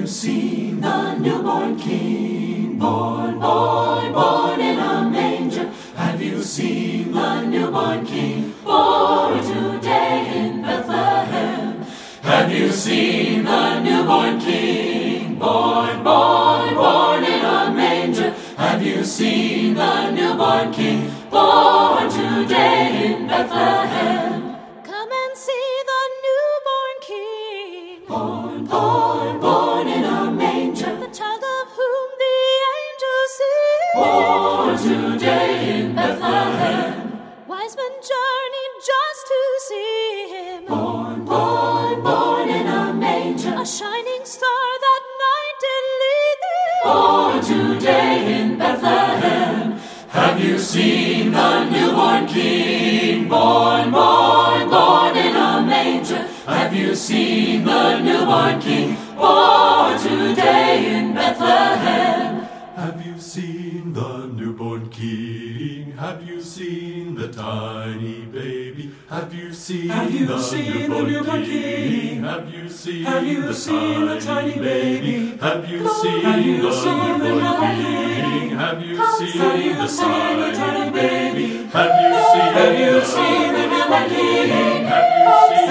you seen the newborn King? Born, born, born in a manger. Have you seen the newborn King? Born today in Bethlehem. Have you seen the newborn King? Born, born, born in a manger. Have you seen the newborn King? Born today in Bethlehem. Come and see the newborn King. Born, born, born in a manger. The child of whom the angels sing. Born today in Bethlehem. Wise men journeyed just to see him. Born, born, born in a manger. A shining star that night did lead them. Born today in Bethlehem. Have you seen the newborn King? Born, born, born in a manger. Have you seen the newborn King? Born today in Bethlehem. Have you seen the newborn King? Have you seen the tiny baby? Have you seen the newborn King? Have you seen the tiny baby? Have you seen the newborn King? Have you seen the tiny baby? Have you seen the newborn King? Have you seen